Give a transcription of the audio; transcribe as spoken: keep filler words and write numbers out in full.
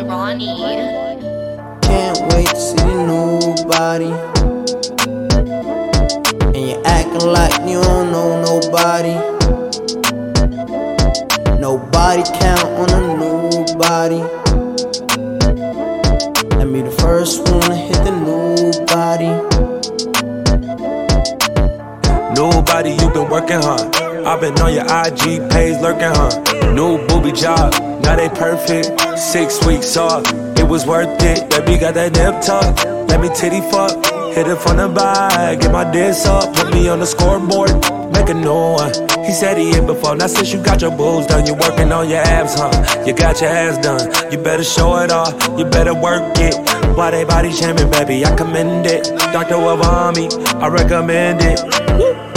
Ronnie. Can't wait to see the new body. And you acting like you don't know nobody. Nobody count on a new body. Let me the first one to hit the new body. Nobody, you been working hard. I've been on your I G page lurking, huh? New booby job, now they perfect. Six weeks off, it was worth it. Baby got that nip tuck, let me titty fuck. Hit it from the back, get my diss up. Put me on the scoreboard, make a new one. He said he hit before, now since you got your boobs done, you working on your abs, huh? You got your ass done, you better show it off, you better work it. Why they body shaming, baby, I commend it. Doctor of Army, I recommend it. Woo.